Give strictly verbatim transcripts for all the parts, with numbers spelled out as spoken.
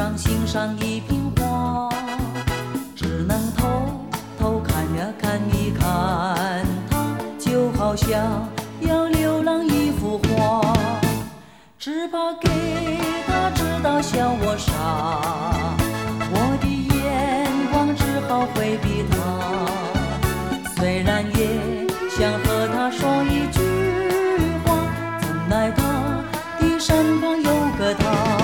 上欣赏一瓶花，只能偷偷看呀看一看它，就好像要流浪一幅画，只怕给他知道笑我傻，我的眼光只好回避他，虽然也想和他说一句话，怎奈他的身旁有个他。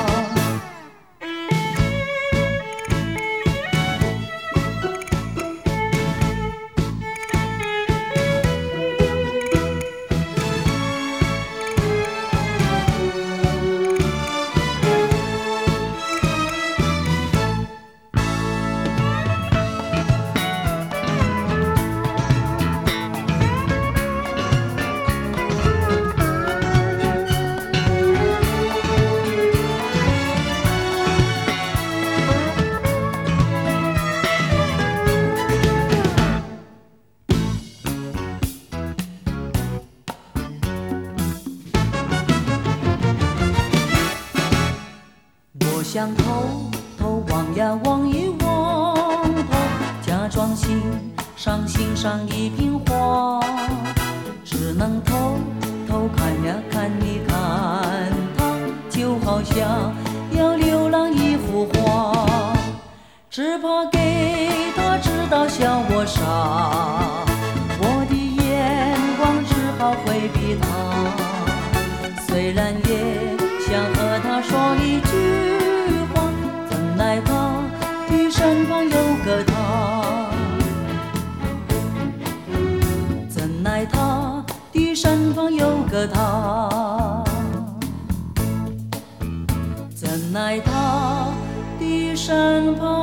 我想偷偷望呀望一望他，假装欣赏欣赏一瓶花，只能偷偷看呀看一看他，就好像要流浪一幅画，只怕给他知道笑我傻，我的眼光只好回避他，虽然也想和他说一句，怎奈他的身旁有个他，怎奈他的身旁有个他，怎奈他的身旁